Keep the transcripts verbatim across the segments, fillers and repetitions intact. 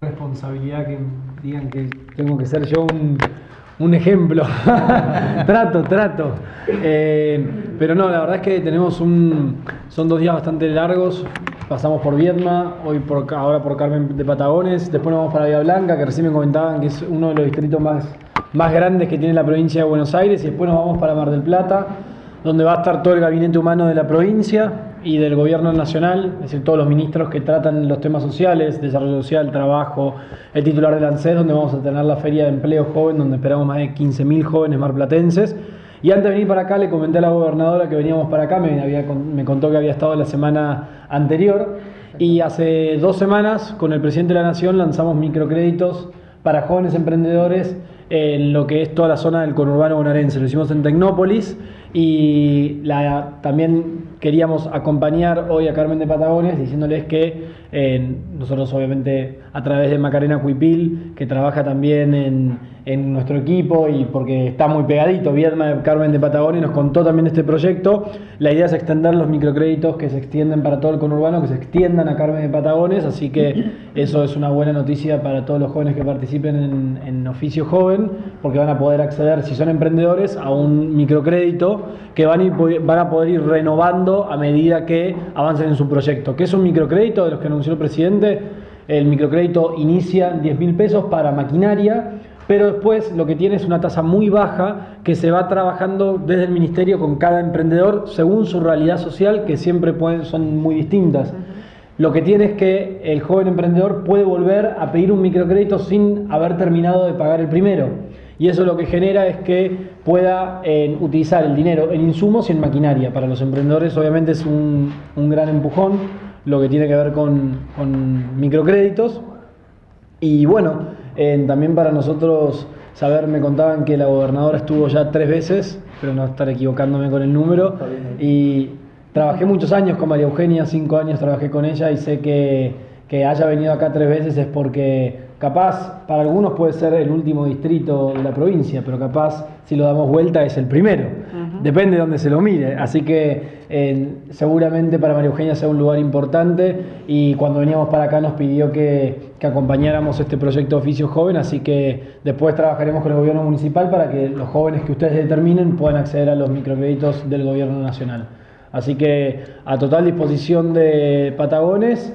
Responsabilidad que digan que tengo que ser yo un, un ejemplo. trato, trato. Eh, pero no, la verdad es que tenemos un. Son dos días bastante largos. Pasamos por Viedma, hoy por, ahora por Carmen de Patagones, después nos vamos para Bahía Blanca, que recién me comentaban que es uno de los distritos más, más grandes que tiene la provincia de Buenos Aires, y después nos vamos para Mar del Plata, donde va a estar todo el gabinete humano de la provincia y del gobierno nacional, es decir, todos los ministros que tratan los temas sociales, desarrollo social, trabajo, el titular del ANSES, donde vamos a tener la feria de empleo joven, donde esperamos más de quince mil jóvenes marplatenses. Y antes de venir para acá le comenté a la gobernadora que veníamos para acá, me, había, me contó que había estado la semana anterior, y hace dos semanas con el presidente de la Nación lanzamos microcréditos para jóvenes emprendedores en lo que es toda la zona del conurbano bonaerense. Lo hicimos en Tecnópolis y la, también queríamos acompañar hoy a Carmen de Patagones diciéndoles que eh, nosotros obviamente a través de Macarena Cuipil, que trabaja también en, en nuestro equipo y porque está muy pegadito, Viedma de Carmen de Patagones nos contó también de este proyecto. La idea es extender los microcréditos que se extienden para todo el conurbano, que se extiendan a Carmen de Patagones, así que eso es una buena noticia para todos los jóvenes que participen en, en Oficio Joven, porque van a poder acceder, si son emprendedores, a un microcrédito que van a, ir, van a poder ir renovando a medida que avancen en su proyecto. ¿Qué es un microcrédito de los que anunció el presidente? El microcrédito inicia diez mil pesos para maquinaria, pero después lo que tiene es una tasa muy baja que se va trabajando desde el ministerio con cada emprendedor según su realidad social, que siempre pueden, son muy distintas. Lo que tiene es que el joven emprendedor puede volver a pedir un microcrédito sin haber terminado de pagar el primero. Y eso lo que genera es que pueda eh, utilizar el dinero en insumos y en maquinaria. Para los emprendedores obviamente es un, un gran empujón lo que tiene que ver con, con microcréditos. Y bueno, eh, también para nosotros saber, me contaban que la gobernadora estuvo ya tres veces, espero no estar equivocándome con el número, y trabajé muchos años con María Eugenia, cinco años trabajé con ella, y sé que, que haya venido acá tres veces es porque capaz para algunos puede ser el último distrito de la provincia, pero capaz si lo damos vuelta es el primero. Uh-huh. Depende de dónde se lo mire. Así que eh, seguramente para María Eugenia sea un lugar importante, y cuando veníamos para acá nos pidió que, que acompañáramos este proyecto de Oficio Joven, así que después trabajaremos con el gobierno municipal para que los jóvenes que ustedes determinen puedan acceder a los microcréditos del gobierno nacional. Así que a total disposición de Patagones,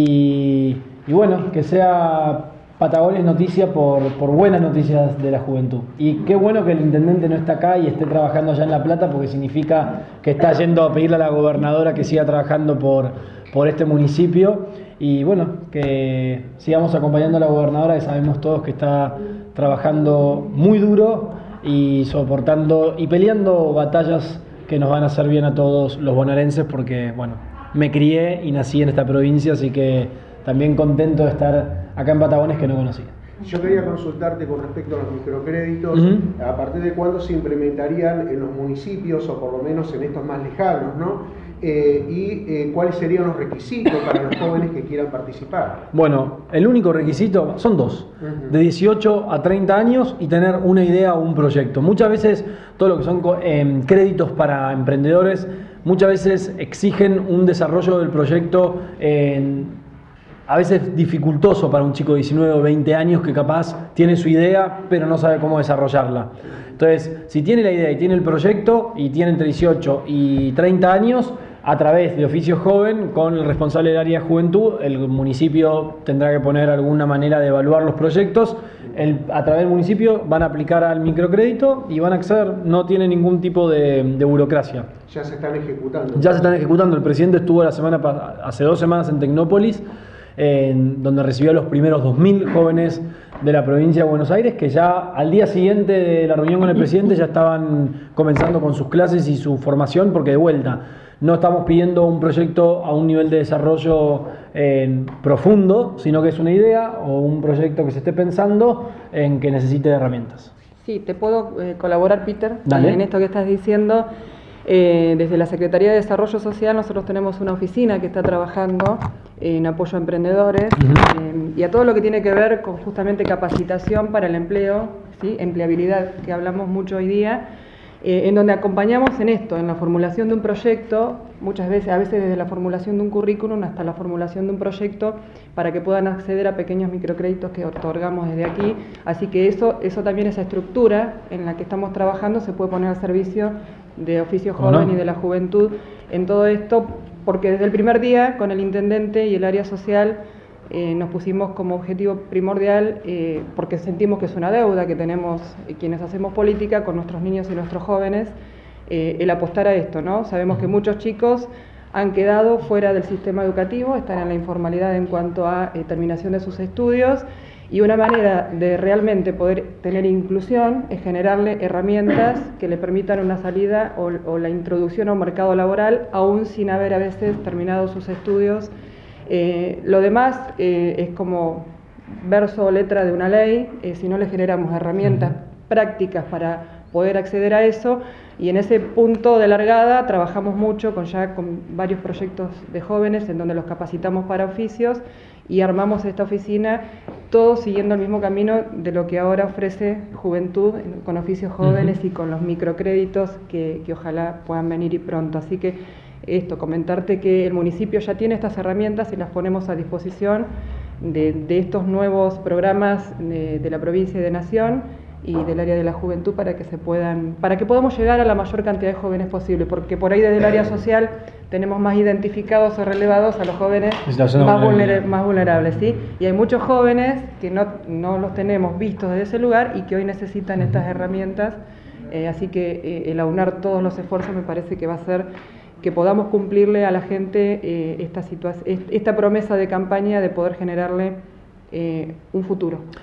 y, y bueno, que sea Patagones noticia por, por buenas noticias de la juventud. Y qué bueno que el intendente no está acá y esté trabajando allá en La Plata, porque significa que está yendo a pedirle a la gobernadora que siga trabajando por, por este municipio. Y bueno, que sigamos acompañando a la gobernadora, que sabemos todos que está trabajando muy duro y soportando y peleando batallas que nos van a hacer bien a todos los bonaerenses, porque bueno, me crié y nací en esta provincia, así que también contento de estar acá en Patagones, que no conocía. Yo quería consultarte con respecto a los microcréditos, uh-huh. a partir de cuándo se implementarían en los municipios, o por lo menos en estos más lejanos, ¿no? Eh, y eh, cuáles serían los requisitos para los jóvenes que quieran participar. Bueno, el único requisito son dos, uh-huh. de dieciocho a treinta años, y tener una idea o un proyecto. Muchas veces todo lo que son eh, créditos para emprendedores, muchas veces exigen un desarrollo del proyecto eh, a veces dificultoso para un chico de diecinueve o veinte años que capaz tiene su idea pero no sabe cómo desarrollarla. Entonces, si tiene la idea y tiene el proyecto y tiene entre dieciocho y treinta años, a través de Oficio Joven, con el responsable del área de juventud, el municipio tendrá que poner alguna manera de evaluar los proyectos. El, a través del municipio van a aplicar al microcrédito y van a acceder, no tiene ningún tipo de, de burocracia. Ya se están ejecutando. Ya se están ejecutando. El presidente estuvo la semana hace dos semanas en Tecnópolis, en donde recibió a los primeros dos mil jóvenes de la provincia de Buenos Aires, que ya al día siguiente de la reunión con el presidente ya estaban comenzando con sus clases y su formación, porque de vuelta no estamos pidiendo un proyecto a un nivel de desarrollo eh, profundo, sino que es una idea o un proyecto que se esté pensando en que necesite de herramientas. Sí, te puedo eh, colaborar, Peter, Dale. en esto que estás diciendo. Eh, desde la Secretaría de Desarrollo Social nosotros tenemos una oficina que está trabajando en apoyo a emprendedores, uh-huh. eh, y a todo lo que tiene que ver con justamente capacitación para el empleo, ¿sí? Empleabilidad, que hablamos mucho hoy día. eh, en donde acompañamos en esto, en la formulación de un proyecto, muchas veces, a veces desde la formulación de un currículum hasta la formulación de un proyecto, para que puedan acceder a pequeños microcréditos que otorgamos desde aquí. Así que eso, eso también, esa estructura en la que estamos trabajando, se puede poner al servicio de Oficio Joven y de la juventud en todo esto, porque desde el primer día con el intendente y el área social eh, nos pusimos como objetivo primordial, eh, porque sentimos que es una deuda que tenemos eh, quienes hacemos política con nuestros niños y nuestros jóvenes, eh, el apostar a esto, ¿no? Sabemos que muchos chicos han quedado fuera del sistema educativo, están en la informalidad en cuanto a eh, terminación de sus estudios, y una manera de realmente poder tener inclusión es generarle herramientas que le permitan una salida o, o la introducción a un mercado laboral, aún sin haber a veces terminado sus estudios. Eh, lo demás eh, es como verso o letra de una ley, eh, si no le generamos herramientas prácticas para poder acceder a eso, y en ese punto de largada trabajamos mucho con ya con varios proyectos de jóvenes en donde los capacitamos para oficios y armamos esta oficina, todos siguiendo el mismo camino de lo que ahora ofrece Juventud con oficios jóvenes uh-huh. y con los microcréditos que, que ojalá puedan venir y pronto. Así que esto, comentarte que el municipio ya tiene estas herramientas y las ponemos a disposición de, de estos nuevos programas de, de la provincia y de Nación y del área de la juventud, para que se puedan, para que podamos llegar a la mayor cantidad de jóvenes posible, porque por ahí desde el área social tenemos más identificados o relevados a los jóvenes más, vulner, más vulnerables, ¿sí? Y hay muchos jóvenes que no, no los tenemos vistos desde ese lugar y que hoy necesitan uh-huh. estas herramientas, eh, así que eh, el aunar todos los esfuerzos me parece que va a ser que podamos cumplirle a la gente eh, esta, esta promesa de campaña de poder generarle Eh, un futuro.